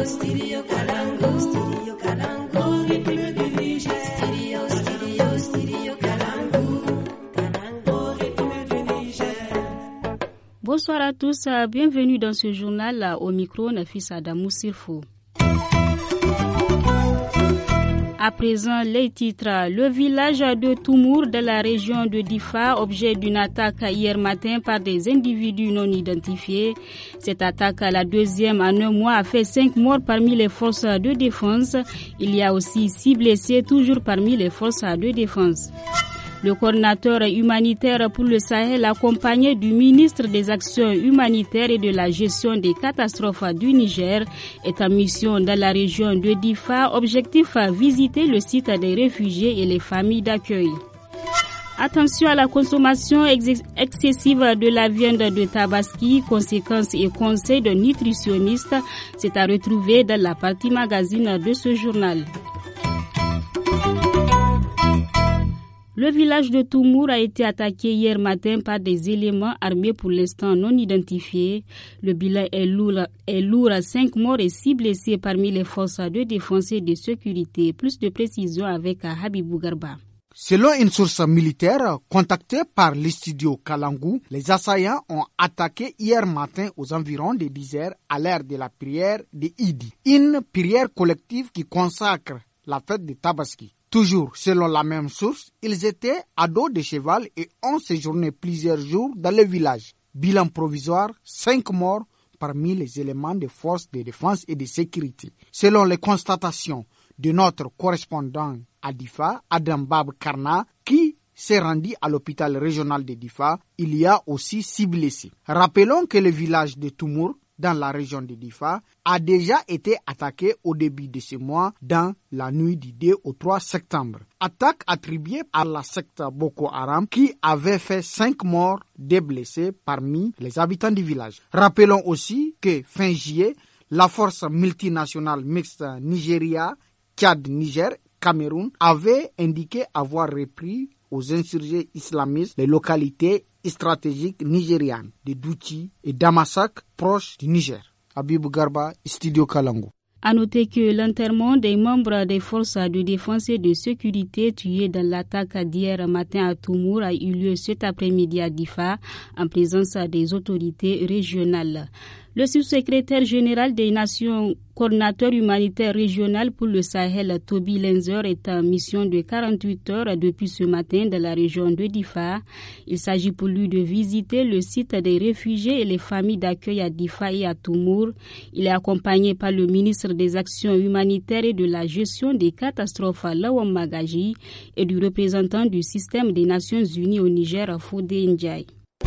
Studio Kalangu. Studio Kalangu. Rythme du Niger. Studio Kalangu. Kalangu. Rythme du Niger. Bonsoir à tous, bienvenue dans ce journal. Au micro, Nafis Adamou Sirfo. À présent, les titres. Le village de Toumour de la région de Difa, objet d'une attaque hier matin par des individus non identifiés. Cette attaque, la deuxième en un mois, a fait 5 morts parmi les forces de défense. Il y a aussi 6 blessés, toujours parmi les forces de défense. Le coordinateur humanitaire pour le Sahel, accompagné du ministre des Actions humanitaires et de la gestion des catastrophes du Niger, est en mission dans la région de Difa. Objectif, visiter le site des réfugiés et les familles d'accueil. Attention à la consommation excessive de la viande de Tabaski, conséquences et conseils de nutritionnistes. C'est à retrouver dans la partie magazine de ce journal. Le village de Toumour a été attaqué hier matin par des éléments armés pour l'instant non identifiés. Le bilan est lourd à 5 morts et 6 blessés parmi les forces de défense et de sécurité. Plus de précisions avec Habibou Garba. Selon une source militaire contactée par le studio Kalangu, les assaillants ont attaqué hier matin aux environs de 10 heures à l'heure de la prière de Idi, une prière collective qui consacre la fête de Tabaski. Toujours selon la même source, ils étaient à dos de cheval et ont séjourné plusieurs jours dans le village. Bilan provisoire, 5 morts parmi les éléments des forces de défense et de sécurité. Selon les constatations de notre correspondant à Difa, Adam Bab Karna, qui s'est rendu à l'hôpital régional de Difa, il y a aussi 6 blessés. Rappelons que le village de Toumour, dans la région de Difa, a déjà été attaqué au début de ce mois dans la nuit du 2 au 3 septembre. Attaque attribuée à la secte Boko Haram qui avait fait 5 morts, des blessés parmi les habitants du village. Rappelons aussi que fin juillet, la force multinationale mixte Nigeria, Tchad, Niger, Cameroun avait indiqué avoir repris aux insurgés islamistes les localités stratégiques nigérianes de Douchi et Damasak, proches du Niger. Habibou Garba, Studio Kalangu. À noter que l'enterrement des membres des forces de défense et de sécurité tués dans l'attaque d'hier matin à Toumour a eu lieu cet après-midi à Difa en présence des autorités régionales. Le sous-secrétaire général des Nations, coordinateur humanitaire régional pour le Sahel, Toby Lenzer, est en mission de 48 heures depuis ce matin dans la région de Difa. Il s'agit pour lui de visiter le site des réfugiés et les familles d'accueil à Difa et à Toumour. Il est accompagné par le ministre des Actions humanitaires et de la gestion des catastrophes, Lawam Magaji, et du représentant du système des Nations Unies au Niger, Fodé Ndiaye.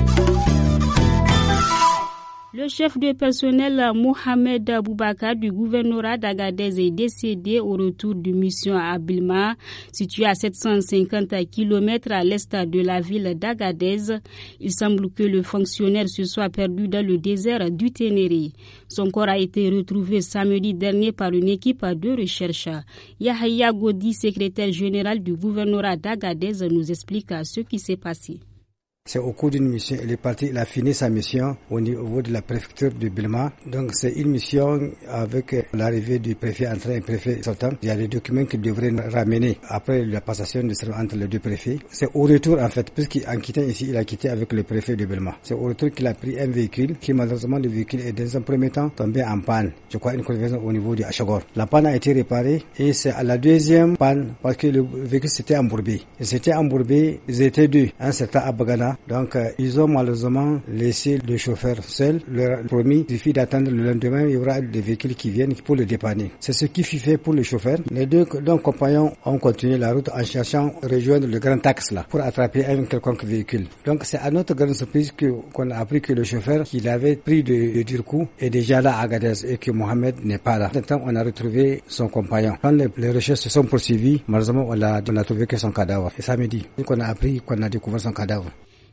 Le chef de personnel Mohamed Aboubakar du gouvernorat d'Agadez est décédé au retour de mission à Bilma, situé à 750 km à l'est de la ville d'Agadez. Il semble que le fonctionnaire se soit perdu dans le désert du Ténéré. Son corps a été retrouvé samedi dernier par une équipe de recherche. Yahya Godi, secrétaire général du gouvernorat d'Agadez, nous explique ce qui s'est passé. C'est au cours d'une mission, il a fini sa mission au niveau de la préfecture de Bilma. Donc c'est une mission avec l'arrivée du préfet entrant et préfet sortant. Il y a des documents qu'il devrait ramener après la passation de service entre les deux préfets. C'est au retour en fait, puisqu'en quittant ici, il a quitté avec le préfet de Bilma. C'est au retour qu'il a pris un véhicule qui malheureusement le véhicule est dans un premier temps tombé en panne. Je crois une conversion au niveau du Achagor. La panne a été réparée et c'est à la deuxième panne parce que le véhicule s'était embourbé. Ils étaient deux, un certain Abagana. Donc ils ont malheureusement laissé le chauffeur seul. Leur a promis, il suffit d'attendre le lendemain, il y aura des véhicules qui viennent pour le dépanner. C'est ce qui fut fait pour le chauffeur. Les deux compagnons ont continué la route en cherchant à rejoindre le grand axe là pour attraper un quelconque véhicule. Donc c'est à notre grande surprise qu'on a appris que le chauffeur qu'il avait pris de Dirkou est déjà là à Agadez et que Mohamed n'est pas là. Maintenant on a retrouvé son compagnon. Quand les recherches se sont poursuivies, malheureusement on a trouvé que son cadavre. Et samedi, on a appris qu'on a découvert son cadavre.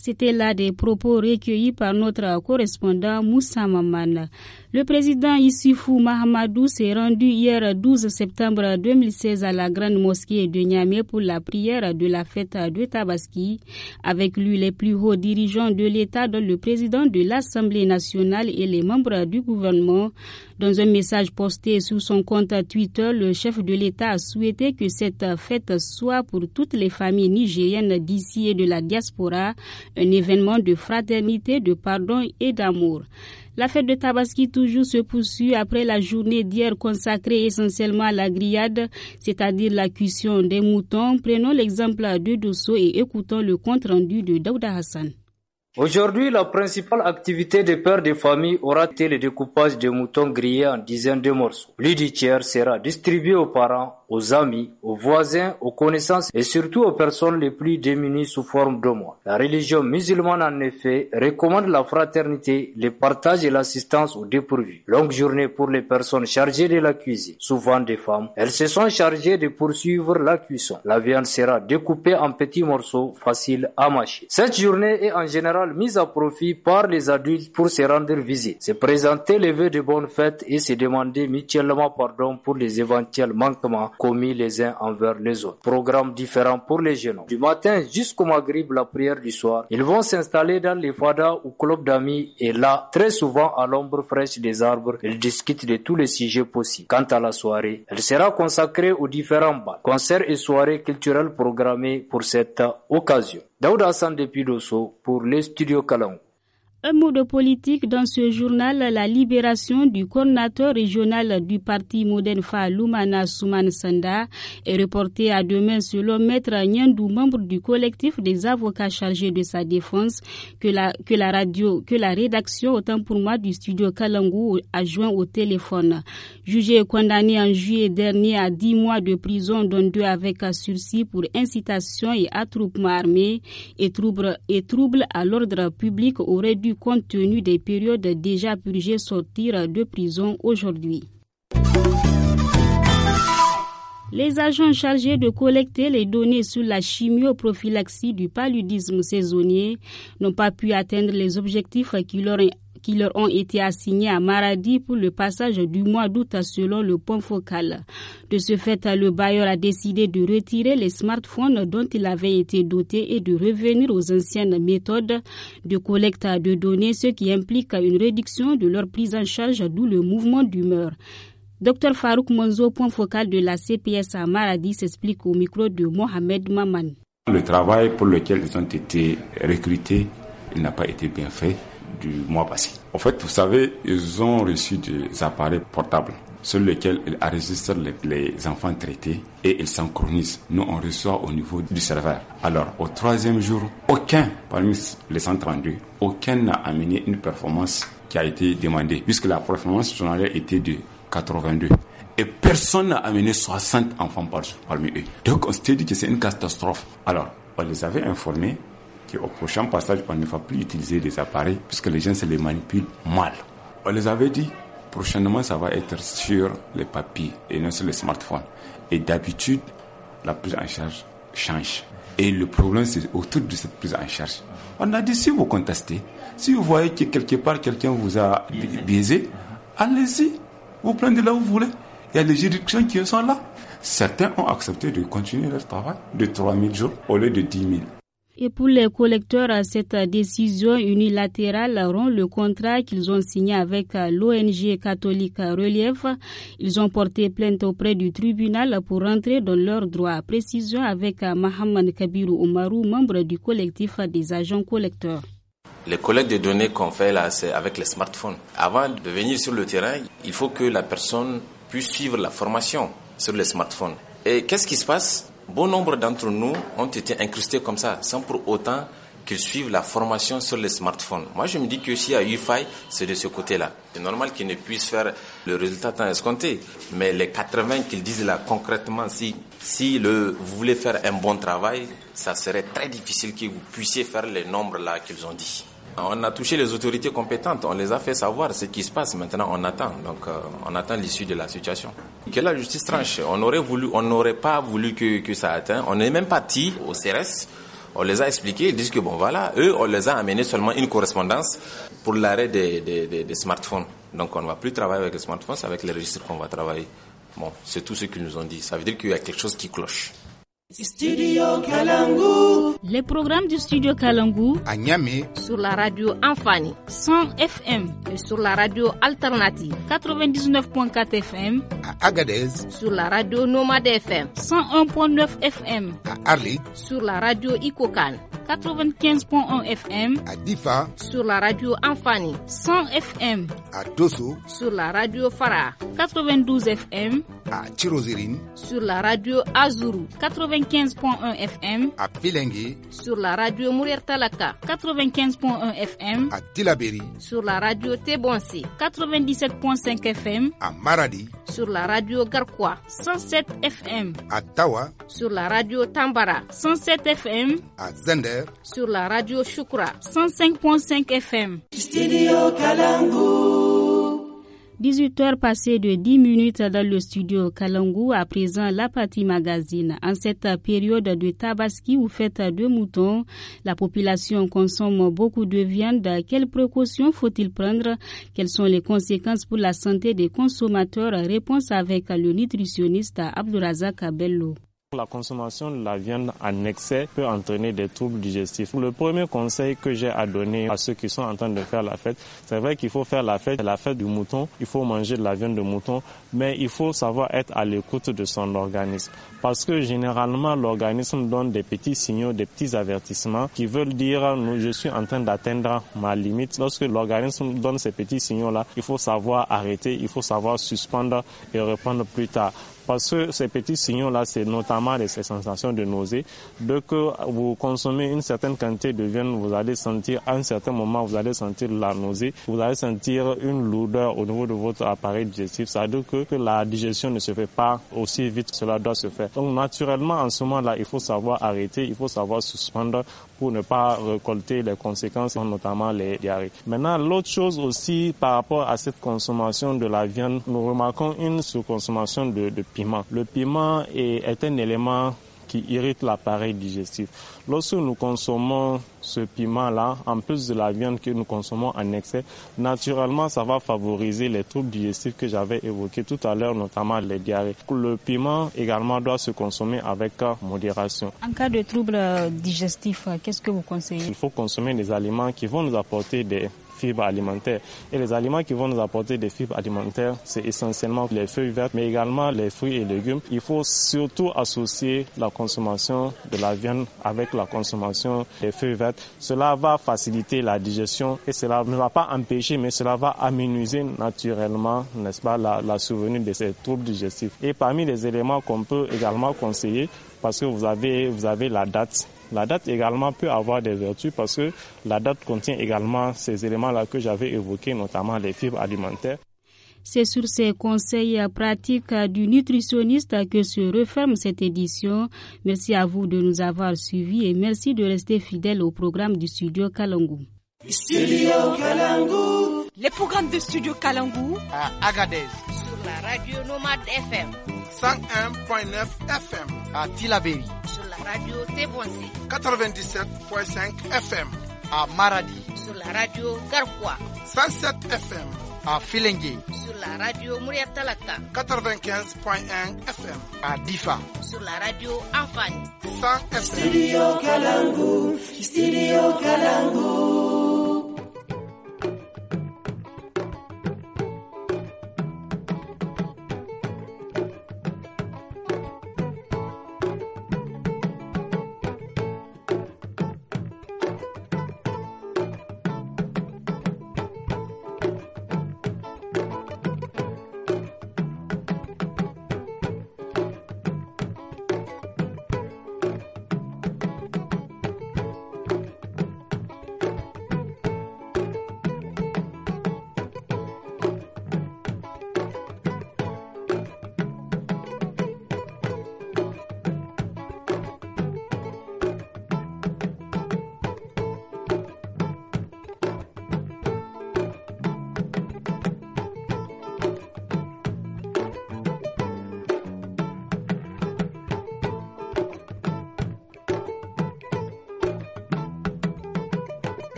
C'était là des propos recueillis par notre correspondant Moussa Maman. Le président Issoufou Mahamadou s'est rendu hier 12 septembre 2016 à la grande mosquée de Niamey pour la prière de la fête de Tabaski. Avec lui, les plus hauts dirigeants de l'État, dont le président de l'Assemblée nationale et les membres du gouvernement. Dans un message posté sur son compte Twitter, le chef de l'État a souhaité que cette fête soit pour toutes les familles nigériennes d'ici et de la diaspora un événement de fraternité, de pardon et d'amour. La fête de Tabaski toujours se poursuit après la journée d'hier consacrée essentiellement à la grillade, c'est-à-dire la cuisson des moutons. Prenons l'exemple de Dosso et écoutons le compte rendu de Daouda Hassan. Aujourd'hui, la principale activité des pères de famille aura été le découpage des moutons grillés en dizaines de morceaux. Plus du tiers sera distribué aux parents, aux amis, aux voisins, aux connaissances et surtout aux personnes les plus démunies sous forme d'hommes. La religion musulmane, en effet, recommande la fraternité, le partage et l'assistance aux dépourvus. Longue journée pour les personnes chargées de la cuisine, souvent des femmes. Elles se sont chargées de poursuivre la cuisson. La viande sera découpée en petits morceaux faciles à mâcher. Cette journée est en général mise à profit par les adultes pour se rendre visite, se présenter les vœux de bonne fête et se demander mutuellement pardon pour les éventuels manquements commis les uns envers les autres. Programme différent pour les jeunes. Du matin jusqu'au maghrib, la prière du soir, ils vont s'installer dans les fadas ou clubs d'amis et là, très souvent à l'ombre fraîche des arbres, ils discutent de tous les sujets possibles. Quant à la soirée, elle sera consacrée aux différents bals, concerts et soirées culturelles programmées pour cette occasion. Daouda Hassan depuis Dosso pour les studios Kalangu. Un mot de politique dans ce journal, la libération du coordinateur régional du parti Modenfa Loumana Soumane Sanda est reportée à demain selon Maître Nyandou, membre du collectif des avocats chargés de sa défense, que la rédaction, autant pour moi, du studio Kalangu a joint au téléphone. Jugé et condamné en juillet dernier à 10 mois de prison, dont 2 avec sursis pour incitation et attroupement armé et trouble à l'ordre public, aurait dû, compte tenu des périodes déjà purgées, sortir de prison aujourd'hui. Les agents chargés de collecter les données sur la chimioprophylaxie du paludisme saisonnier n'ont pas pu atteindre les objectifs qui leur ont été assignés à Maradi pour le passage du mois d'août selon le point focal. De ce fait, le bailleur a décidé de retirer les smartphones dont il avait été doté et de revenir aux anciennes méthodes de collecte de données, ce qui implique une réduction de leur prise en charge, d'où le mouvement d'humeur. Dr Farouk Monzo, point focal de la CPS à Maradi, s'explique au micro de Mohamed Maman. Le travail pour lequel ils ont été recrutés, il n'a pas été bien fait du mois passé. En fait, vous savez, ils ont reçu des appareils portables sur lesquels ils enregistrent les enfants traités et ils synchronisent. Nous, on reçoit au niveau du serveur. Alors, au 3e jour, aucun parmi les 132, aucun n'a amené une performance qui a été demandée, puisque la performance journalière était de 82. Et personne n'a amené 60 enfants par jour parmi eux. Donc, on s'était dit que c'est une catastrophe. Alors, on les avait informés qu'au prochain passage, on ne va plus utiliser des appareils puisque les gens se les manipulent mal. On les avait dit, prochainement, ça va être sur les papiers et non sur les smartphones. Et d'habitude, la prise en charge change. Et le problème, c'est autour de cette prise en charge. On a dit, si vous contestez, si vous voyez que quelque part, quelqu'un vous a biaisé, allez-y, vous prenez là où vous voulez. Il y a des juridictions qui sont là. Certains ont accepté de continuer leur travail de 3 000 jours au lieu de 10 000. Et pour les collecteurs, cette décision unilatérale rend le contrat qu'ils ont signé avec l'ONG catholique Relief. Ils ont porté plainte auprès du tribunal pour rentrer dans leurs droits. Précision avec Mohamed Kabirou Oumarou, membre du collectif des agents collecteurs. Les collectes de données qu'on fait là, c'est avec les smartphones. Avant de venir sur le terrain, il faut que la personne puisse suivre la formation sur les smartphones. Et qu'est-ce qui se passe ? Bon nombre d'entre nous ont été incrustés comme ça, sans pour autant qu'ils suivent la formation sur les smartphones. Moi, je me dis que s'il y a eu faille, c'est de ce côté-là. C'est normal qu'ils ne puissent faire le résultat tant escompté. Mais les 80 qu'ils disent là, concrètement, si vous voulez faire un bon travail, ça serait très difficile que vous puissiez faire les nombres là qu'ils ont dit. On a touché les autorités compétentes, on les a fait savoir ce qui se passe. Maintenant, on attend. Donc, on attend l'issue de la situation. Que la justice tranche. On n'aurait pas voulu que ça atteigne. On n'est même pas parti au CRS On les a expliqués, ils disent que bon voilà, eux, on les a amenés seulement une correspondance pour l'arrêt des smartphones. Donc on ne va plus travailler avec les smartphones, c'est avec les registres qu'on va travailler. Bon, c'est tout ce qu'ils nous ont dit. Ça veut dire qu'il y a quelque chose qui cloche. Studio Kalangu. Les programmes du Studio Kalangu à Niamey sur la radio Amfani 100 FM et sur la radio Alternative 99.4 FM à Agadez sur la radio Nomade FM 101.9 FM à Arlit sur la radio Ikokan 95.1 FM à Difa sur la radio Amfani 100 FM à Dosso sur la radio Farah 92 FM à Tirozirine sur la radio Azuru 95.1 FM à Pilengue sur la radio Mourier Talaka 95.1 FM à Tilaberi sur la radio Tebonsi 97.5 FM à Maradi sur la radio Garkwa 107 FM à Tawa sur la radio Tambara 107 FM à Zender sur la radio Shukra 105.5 FM. Studio Kalangu. 18h passées de 10 minutes dans le studio Kalangu, à présent la partie magazine. En cette période de tabaski ou fête de moutons, la population consomme beaucoup de viande. Quelles précautions faut-il prendre? Quelles sont les conséquences pour la santé des consommateurs? Réponse avec le nutritionniste Abdourazak Bello. La consommation de la viande en excès peut entraîner des troubles digestifs. Le premier conseil que j'ai à donner à ceux qui sont en train de faire la fête, c'est vrai qu'il faut faire la fête du mouton, il faut manger de la viande de mouton, mais il faut savoir être à l'écoute de son organisme. Parce que généralement, l'organisme donne des petits signaux, des petits avertissements qui veulent dire je suis en train d'atteindre ma limite. Lorsque l'organisme donne ces petits signaux-là, il faut savoir arrêter, il faut savoir suspendre et reprendre plus tard. Parce que ces petits signaux-là, c'est notamment les sensations de nausée. Dès que vous consommez une certaine quantité de viande, vous allez sentir, à un certain moment, vous allez sentir la nausée. Vous allez sentir une lourdeur au niveau de votre appareil digestif. Ça veut dire que la digestion ne se fait pas aussi vite que cela doit se faire. Donc, naturellement, en ce moment-là, il faut savoir arrêter, il faut savoir suspendre pour ne pas récolter les conséquences, notamment les diarrhées. Maintenant, l'autre chose aussi, par rapport à cette consommation de la viande, nous remarquons une surconsommation de piment. Le piment est un élément qui irrite l'appareil digestif. Lorsque nous consommons ce piment-là, en plus de la viande que nous consommons en excès, naturellement, ça va favoriser les troubles digestifs que j'avais évoqués tout à l'heure, notamment les diarrhées. Le piment également doit se consommer avec modération. En cas de troubles digestifs, qu'est-ce que vous conseillez? Il faut consommer des aliments qui vont nous apporter des fibres alimentaires. Et les aliments qui vont nous apporter des fibres alimentaires, c'est essentiellement les feuilles vertes, mais également les fruits et légumes. Il faut surtout associer la consommation de la viande avec la consommation des feuilles vertes. Cela va faciliter la digestion et cela ne va pas empêcher, mais cela va amenuiser naturellement, n'est-ce pas, la survenue de ces troubles digestifs. Et parmi les éléments qu'on peut également conseiller, parce que vous avez la date. La date également peut avoir des vertus parce que la date contient également ces éléments-là que j'avais évoqués, notamment les fibres alimentaires. C'est sur ces conseils pratiques du nutritionniste que se referme cette édition. Merci à vous de nous avoir suivis et merci de rester fidèles au programme du Studio Kalangu. Studio Kalangu. Les programmes de Studio Kalangu à Agadez sur la radio Nomade FM 101.9 FM à Tilaberi sur la radio Tebonsi 97.5 FM à Maradi sur la radio Garkwa 107 FM à Filengue sur la radio Mourier Talaka 95.1 FM à Difa sur la radio Amfani 100 FM. Studio Kalangu, Studio Kalangu.